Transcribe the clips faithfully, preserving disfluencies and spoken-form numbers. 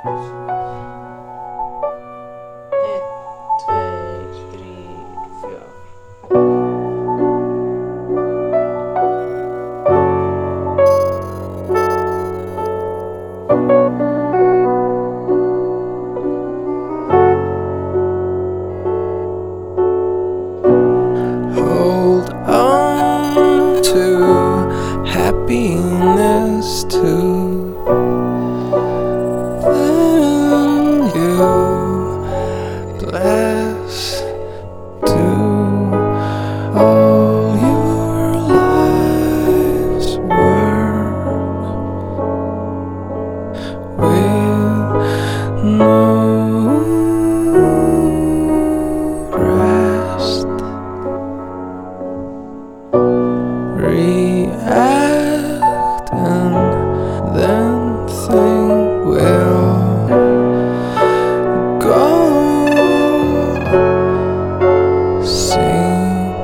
Ett, två, tre, fyra. Hold on to happiness too. Then you bless do all your life's work with no rest. React and then think we'll go sink.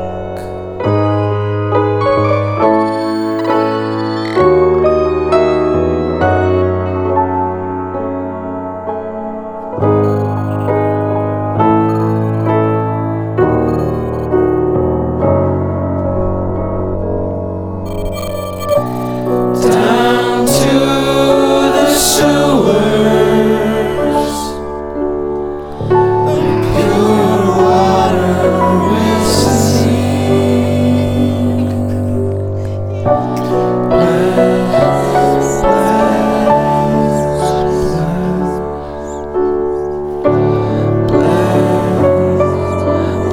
Down to the sewers, the pure water will sink. Bless, bless, bless,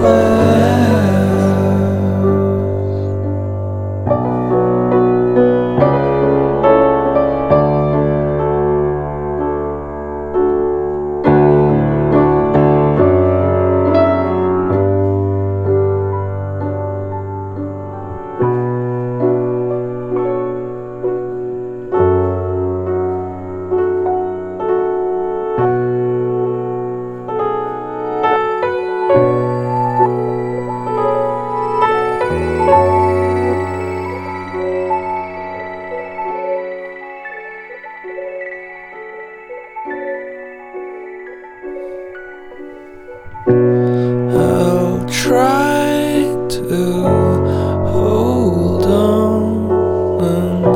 I'll try to hold on and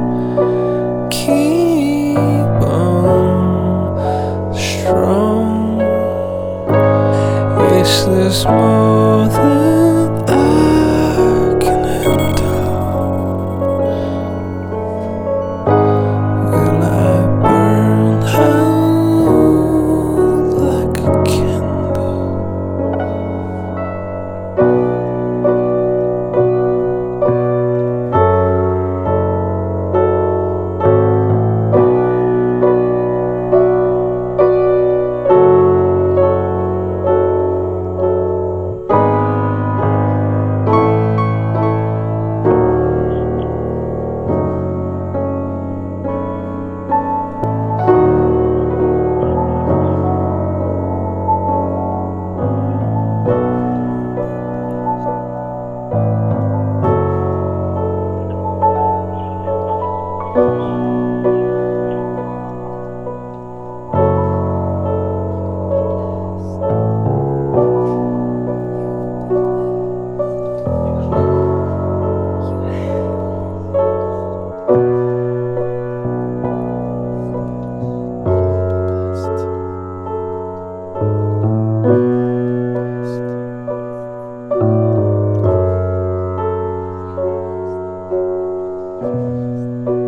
keep on strong. Is this more than I can handle? Will I burn out like a candle? Blessed.